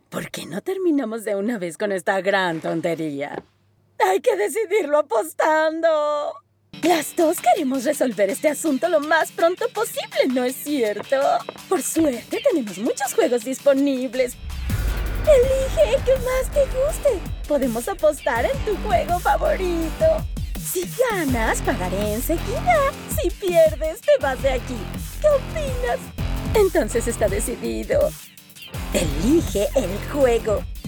¿Por qué no terminamos de una vez con esta gran tontería? Hay que decidirlo apostando. Las dos queremos resolver este asunto lo más pronto posible, ¿no es cierto? Por suerte, tenemos muchos juegos disponibles. Elige el que más te guste. Podemos apostar en tu juego favorito. Si ganas, pagaré enseguida. Si pierdes, te vas de aquí. ¿Qué opinas? Entonces está decidido. Elige el juego.